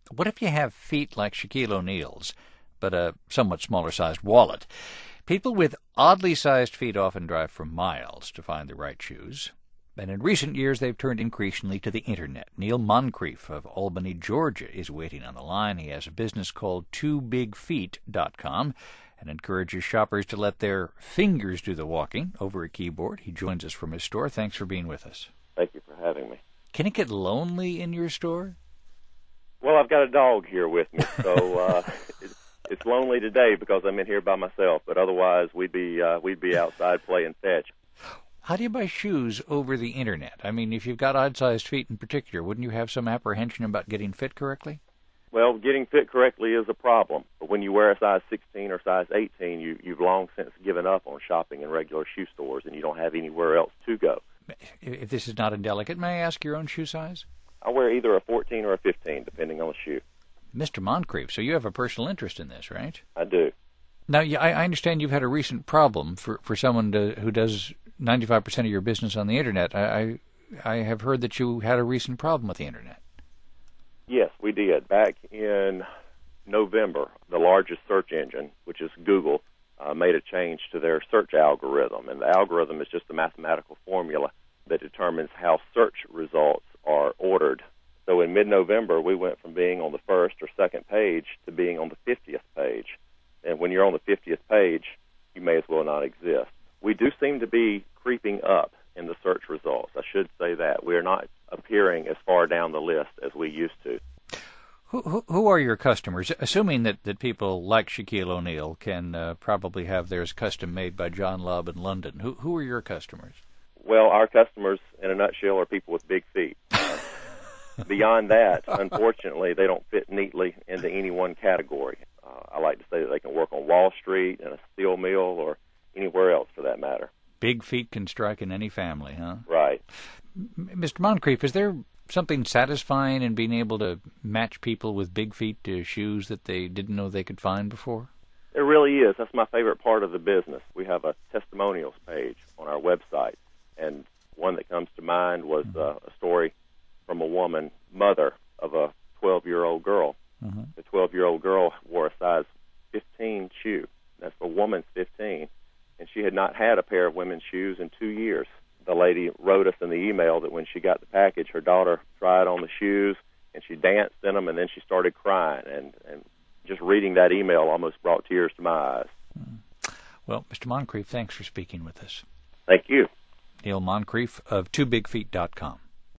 What if you have feet like Shaquille O'Neal's, but a somewhat smaller-sized wallet? People with oddly sized feet often drive for miles to find the right shoes. And in recent years, they've turned increasingly to the Internet. Neil Moncrief of Albany, Georgia, is waiting on the line. He has a business called TwoBigFeet.com and encourages shoppers to let their fingers do the walking over a keyboard. He joins us from his store. Thanks for being with us. Thank you for having me. Can it get lonely in your store? Well, I've got a dog here with me, so it's lonely today because I'm in here by myself. But otherwise, we'd be outside playing fetch. How do you buy shoes over the Internet? I mean, if you've got odd-sized feet in particular, wouldn't you have some apprehension about getting fit correctly? Well, getting fit correctly is a problem. But when you wear a size 16 or size 18, you've long since given up on shopping in regular shoe stores, and you don't have anywhere else to go. If this is not indelicate, may I ask your own shoe size? I wear either a 14 or a 15, depending on the shoe. Mr. Moncrief, so you have a personal interest in this, right? I do. Now, I understand you've had a recent problem for someone who does 95% of your business on the Internet. I have heard that you had a recent problem with the Internet. Yes, we did. Back in November, the largest search engine, which is Google, made a change to their search algorithm. And the algorithm is just a mathematical formula that determines how search results are ordered. So in mid-November, we went from being on the first or second page to being on the 50th page. And when you're on the 50th page, you may as well not exist. We do seem to be creeping up in the search results. I should say that. We are not appearing as far down the list as we used to. Who are your customers? Assuming that people like Shaquille O'Neal can probably have theirs custom made by John Lobb in London. Who are your customers? Well, our customers, in a nutshell, are people with big feet. Beyond that, unfortunately, they don't fit neatly into any one category. I like to say that they can work on Wall Street, in a steel mill, or anywhere else for that matter. Big feet can strike in any family, huh? Right. Mr. Moncrief, is there something satisfying in being able to match people with big feet to shoes that they didn't know they could find before? There really is. That's my favorite part of the business. We have a testimonials page on our website, and one that comes to mind was a story from a woman, mother of a 12-year-old girl. Mm-hmm. The 12-year-old girl wore a size 15 shoe. That's a woman's 15, and she had not had a pair of women's shoes in 2 years. The lady wrote us in the email that when she got the package, her daughter tried on the shoes, and she danced in them, and then she started crying. And just reading that email almost brought tears to my eyes. Well, Mr. Moncrief, thanks for speaking with us. Thank you. Neil Moncrief of TwoBigFeet.com.